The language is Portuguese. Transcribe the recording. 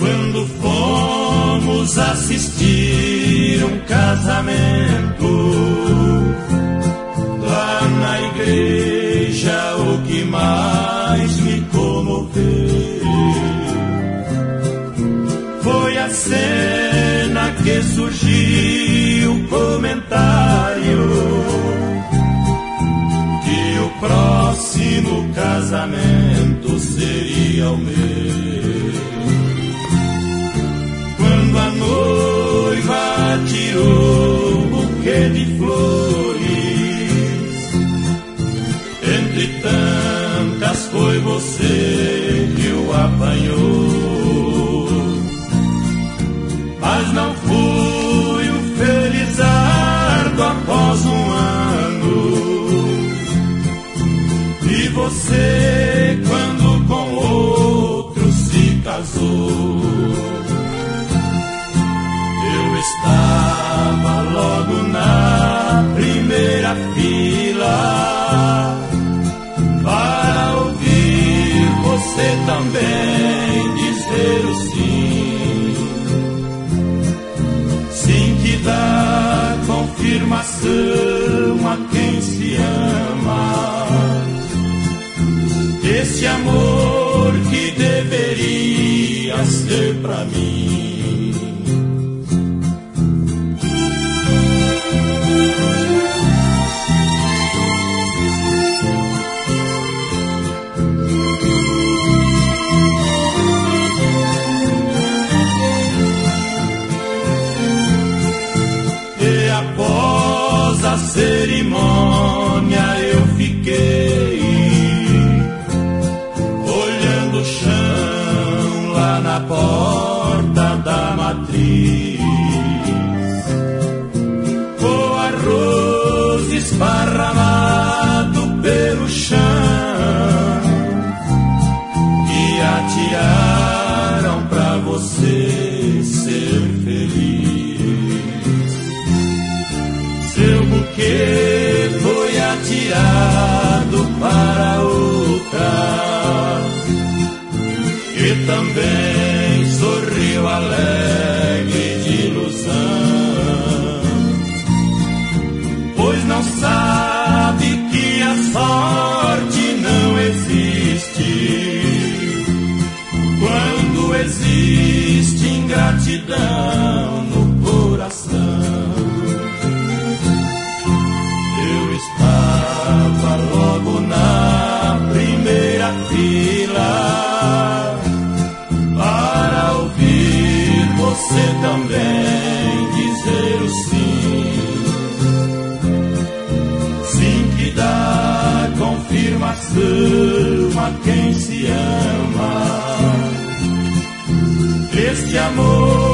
Quando fomos assistir um casamento lá na igreja, o que mais me comoveu foi a cena que surgiu o comentário que o próximo casamento seria o meu. Quando a noiva tirou um buquê de flores, entre tantas foi você que o apanhou. Mas não fui o felizardo após um ano, e você quando com outro se casou. Eu estava logo na primeira fila para ouvir você também dizer o sim. Sim que dá confirmação a quem se ama. Esse amor que deveria ser pra mim. Após a cerimônia eu fiquei olhando o chão lá na porta da matriz, com arroz esparramado pelo chão que atearam pra você ser feliz. Seu buquê foi atirado para outra, que também sorriu alegre de ilusão, pois não sabe que a sorte não existe quando existe ingratidão no coração. Estava logo na primeira fila para ouvir você também dizer o sim. Sim que dá confirmação a quem se ama. Este amor